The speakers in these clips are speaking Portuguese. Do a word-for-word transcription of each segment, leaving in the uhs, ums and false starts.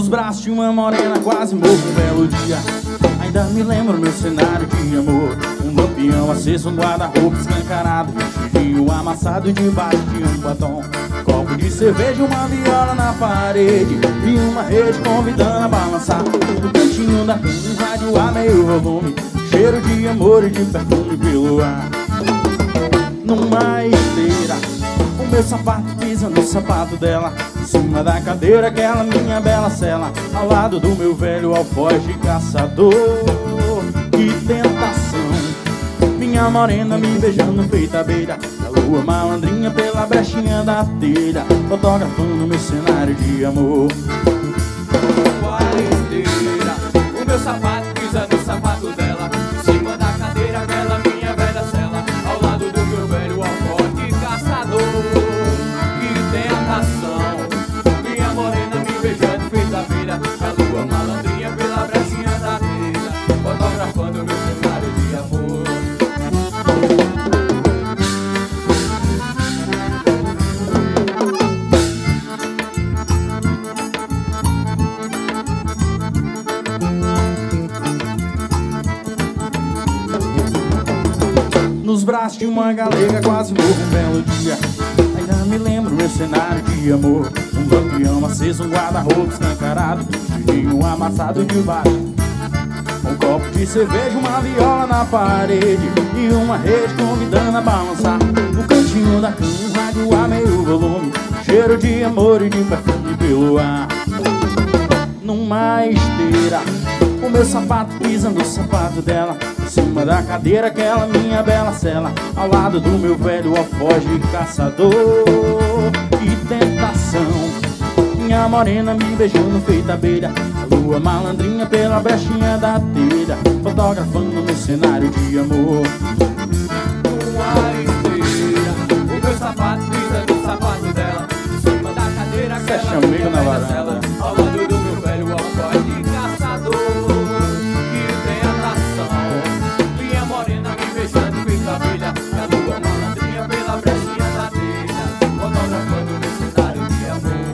Nos braços de uma morena quase morro um belo dia. Ainda me lembro meu cenário de amor. Um lampião aceso, um guarda-roupa escancarado, vestidinho amassado debaixo de um batom. Copo de cerveja, uma viola na parede e uma rede convidando a balançar. No cantinho da cama, um rádio a meio volume, cheiro de amor e de perfume pelo ar. Numa esteira, o meu sapato pisa no sapato dela, em cima da cadeira, aquela minha bela cela, ao lado do meu velho alfoz de caçador. Que tentação, minha morena me beijando feita beira da lua malandrinha pela brechinha da telha, fotografando meu cenário de amor. Numa esteira, o meu sapato pisa no sapato dela, em cima da cadeira, aquela minha velha cela, ao lado do meu velho alfoz de caçador. Que tentação, minha morena me beijando feita beira da lua malandrinha pela brechinha da telha, fotografando meu cenário de amor. Nos braços de uma galega quase morro um belo dia. Ainda me lembro meu cenário de amor. Um lampião aceso, um guarda-roupa escancarado, vestidinho amassado de baixo. Um copo de cerveja, uma viola na parede e uma rede convidando a balançar. No cantinho da cama, um rádio a meio volume, cheiro de amor e de perfume pelo ar. Numa esteira, o meu sapato pisa no sapato dela, em cima da cadeira, aquela minha bela cela, ao lado do meu velho alfoz de caçador. Que tentação, minha morena me beijando feita beira a lua malandrinha pela brechinha da telha, fotografando meu cenário de amor. Numa esteira, o meu sapato pisa no sapato dela, em cima da cadeira, Fecha aquela amigo minha na velha varanda, cela, ao lado do meu velho alfoz de caçador. Que tentação, minha morena me beijando feita abelha da lua malandrinha pela brechinha da telha, fotografando meu cenário de amor.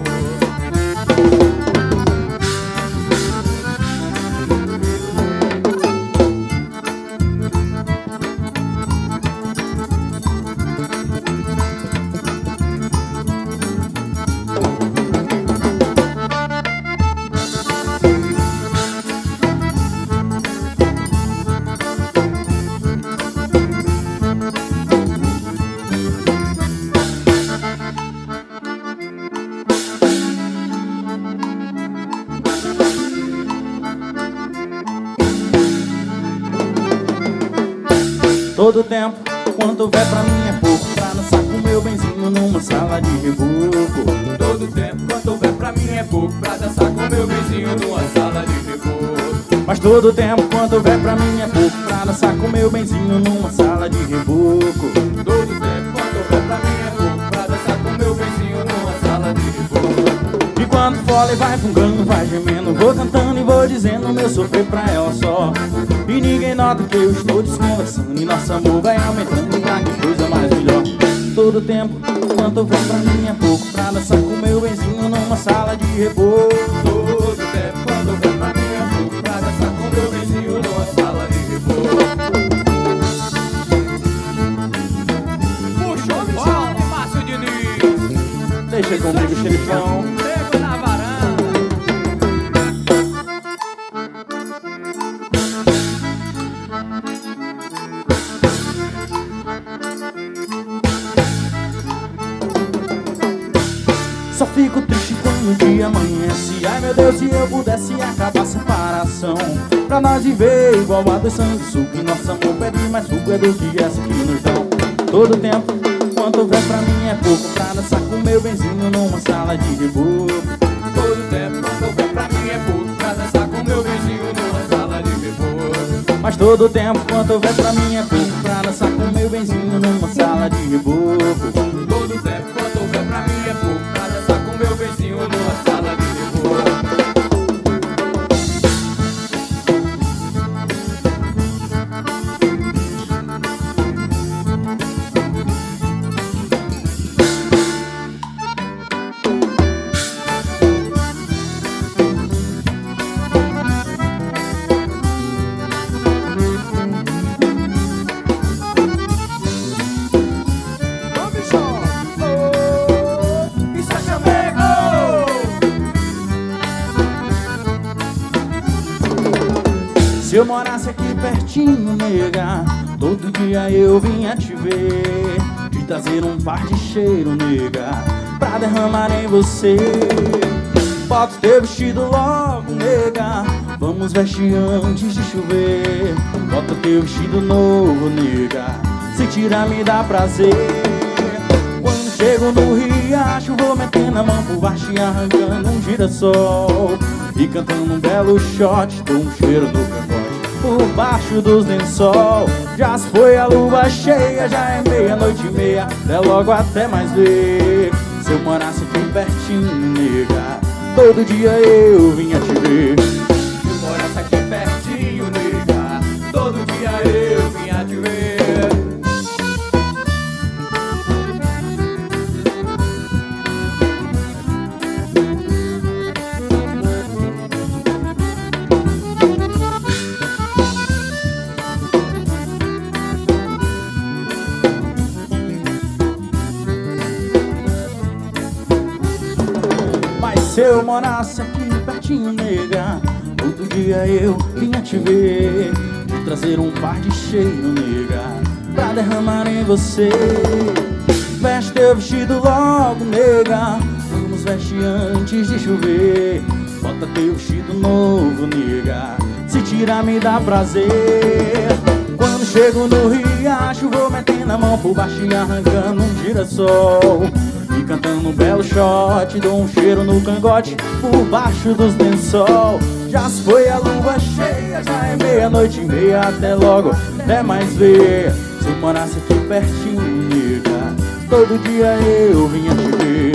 Todo tempo, quanto houver pra mim é pouco, pra dançar com meu benzinho numa sala de reboco. Todo tempo, quanto houver pra mim é pouco, pra dançar com meu vizinho numa sala de reboco. Mas todo tempo, quanto houver pra mim é pouco, pra dançar com meu benzinho numa sala de reboco. Todo tempo, quanto houver pra mim é pouco, pra dançar com meu vizinho numa sala de reboco. E quando fole vai fungando, vai gemendo, vou cantando e vou dizendo meu sofrer pra ela só. E ninguém nota que eu estou desconversando, e nosso amor vai aumentando, e ah, que coisa mais melhor. Todo tempo, quanto houver pra mim é pouco, pra dançar com meu benzinho numa sala de reboco. Todo tempo, quando houver pra mim é pouco, pra dançar com meu vizinho numa sala de reboco. Puxou, Michel, Márcio Diniz. Deixa comigo, xerifão. Nego na varanda. Só fico triste quando o dia amanhece. Ai meu Deus, se eu pudesse acabar a separação, pra nós viver igual a dois sanguessuga, e nosso amor pede mais suco é do que essa que nos dão. Todo tempo, quanto houver pra mim é pouco, pra dançar com meu benzinho numa sala de reboco. Todo tempo, quanto houver pra mim é pouco, pra dançar com meu vizinho numa sala de reboco. Mas todo tempo, quanto houver pra mim é pouco, pra dançar com meu benzinho numa sala de reboco. Todo tempo, quanto houver pra mim é pouco, pra dançar com meu vizinho numa sala de reboco. Se eu morasse aqui pertinho, nega, todo dia eu vinha te ver, te trazer um par de cheiro, nega, pra derramar em você. Bota teu vestido logo, nega, vamos vestir antes de chover. Bota teu vestido novo, nega, se tirar me dá prazer. Quando chego no riacho, vou metendo a mão por baixo e arrancando um girassol, e cantando um belo shot, dou um cheiro no cangote por baixo dos lençol. Já se foi a lua cheia, já é meia-noite e meia, até logo, até mais ver. Se eu morasse aqui pertinho, nega, todo dia eu vinha te ver. Se eu morasse aqui pertinho, nega, todo dia eu vinha te ver. Se eu morasse aqui pertinho, nega, todo dia eu vinha te ver, te trazer um par de cheiro, nega, pra derramar em você. Veste teu vestido logo, nega, vamos vestir antes de chover. Bota teu vestido novo, nega, se tirar me dá prazer. Quando chego no riacho, vou metendo a mão por baixo e arrancando um girassol, e cantando um belo shot, dou um cheiro no cangote por baixo dos lençol. Já se foi a lua cheia, já é meia-noite e meia, até logo, até mais ver. Se eu morasse aqui pertinho, nega, todo dia eu vinha te ver.